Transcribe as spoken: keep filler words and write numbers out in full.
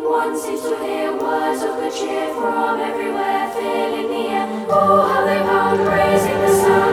One seems to hear words of good cheer from everywhere, filling the air. Oh, how they pound, raising the sound.